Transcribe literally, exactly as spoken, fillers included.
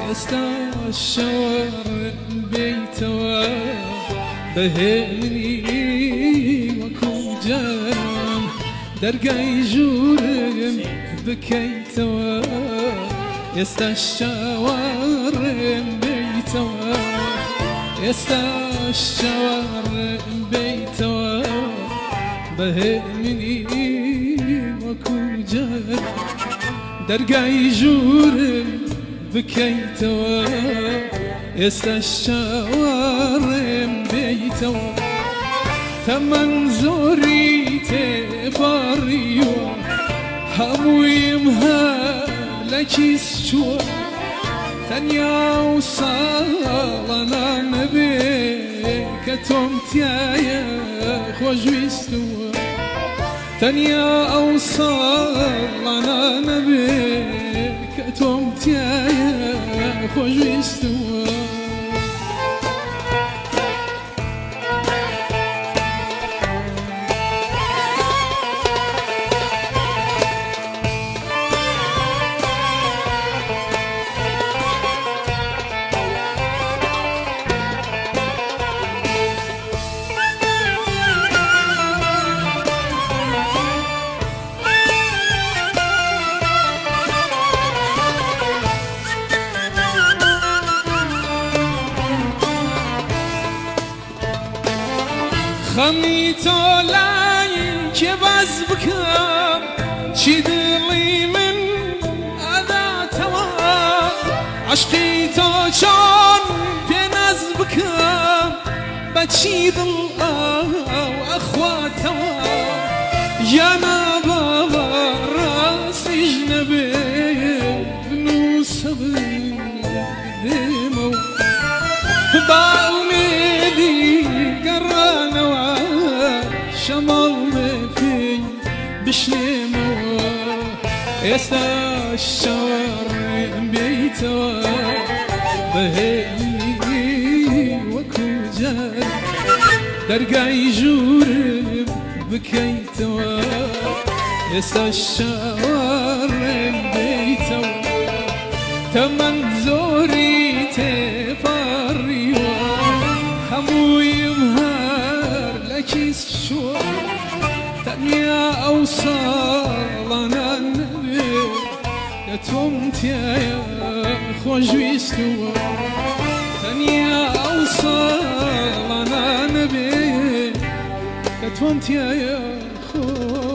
استشعر بيتوا بهمني وكو جرم درقاي جورم بكيتوا يستشعر بيتوا يستشعر بيتوا بهمني وكو جرم درقاي جورم بكيتوا يستشعر بيتوا تمن زوري تباريو هموي مهلكي سشوا تنيا وصالنا نبيك تومتيا خوجويستوا تنيا وصالنا نبيك تومتيا خوجويستوا خميتو لاين كباز بكم شي دلي من أذا توا عشقيتو شان بيناز بكم بتشي دل وأخواتوا يا نبابا راسي جنبي بنوسه بدمو بالميدي قرانا شمال في بشلمو يستشعر بيتوا بهيني وكو جار درقاي جورب بكيتوا يستشعر بيتوا تمن زوري تفاريوا هموي مهار لكيس شو تنيا أوصالنا النبي كتومتيا يا خوجويستوا تنيا أوصالنا النبي كتومتيا يا خو